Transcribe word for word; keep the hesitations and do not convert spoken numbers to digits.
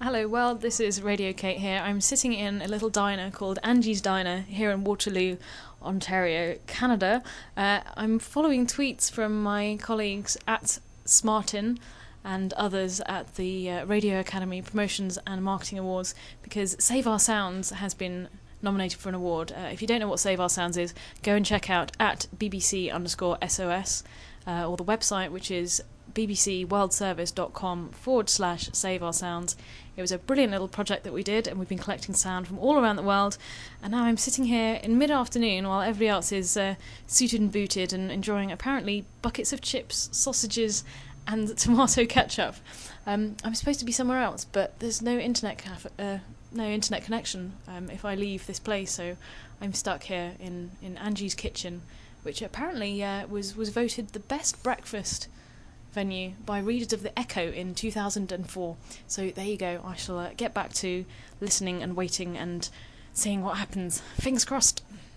Hello, well, this is Radio Kate here. I'm sitting in a little diner called Angie's Diner here in Waterloo, Ontario, Canada. Uh, I'm following tweets from my colleagues at Smartin and others at the uh, Radio Academy Promotions and Marketing Awards because Save Our Sounds has been nominated for an award. Uh, if you don't know what Save Our Sounds is, go and check out at bbc underscore sos uh, or the website, which is bbcworldservice.com forward slash Save Our Sounds. It was a brilliant little project that we did, and we've been collecting sound from all around the world. And now I'm sitting here in mid-afternoon while everybody else is uh, suited and booted and enjoying apparently buckets of chips, sausages, and tomato ketchup. Um, I'm supposed to be somewhere else, but there's no internet caf- uh, no internet connection um, if I leave this place, so I'm stuck here in, in Angie's kitchen, which apparently uh, was was voted the best breakfast venue by readers of The Echo in two thousand four. So there you go. I shall uh, get back to listening and waiting and seeing what happens. Fingers crossed.